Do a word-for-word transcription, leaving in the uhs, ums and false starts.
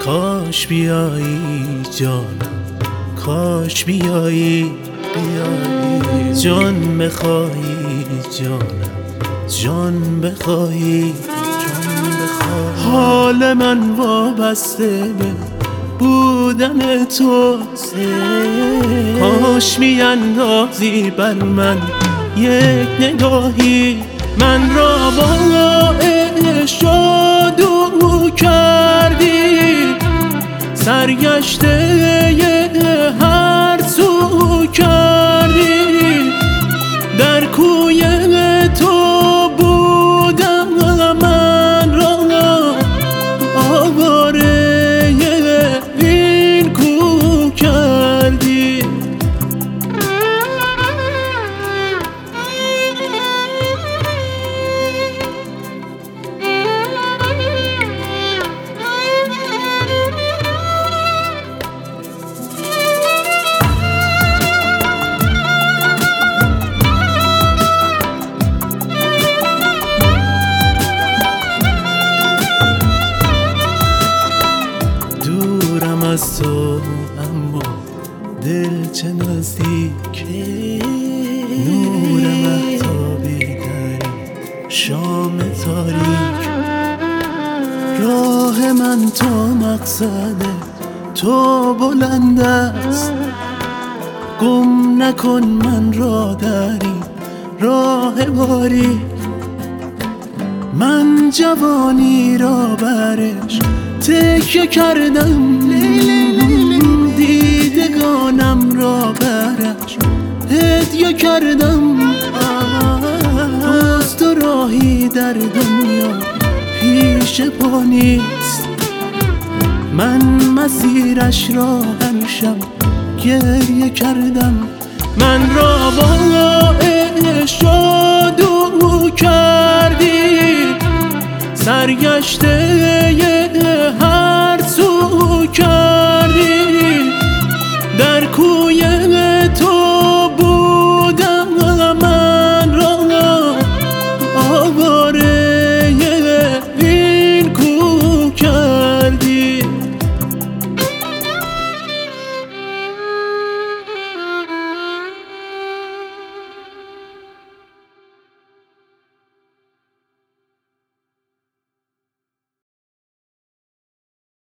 کاش بیایی جانم، کاش بیایی بیایی جان بخوایی جانم، جان بخوایی جان بخوایی. حال من وابسته به بودن توست، کاش میاندازی بر من یک نگاهی. من را با عشق شادو کردی، سرگشته هر سو کردی. در کوی تو بودم من را، آواره این کو کردی. از تو اما دل چه نزدیکه، نور مهتابی در شام تاریک. راه من تا مقصد تو بلند است، گم نکن من را در این راه باریک. من جوانی را برش تکیه کردم، دیدگانم را برش هدیه کردم. از تو راهی در دنیا پیش پا نیست، من مسیرش را هر شب گریه کردم. من را با عشق شادو کردی، سرگشته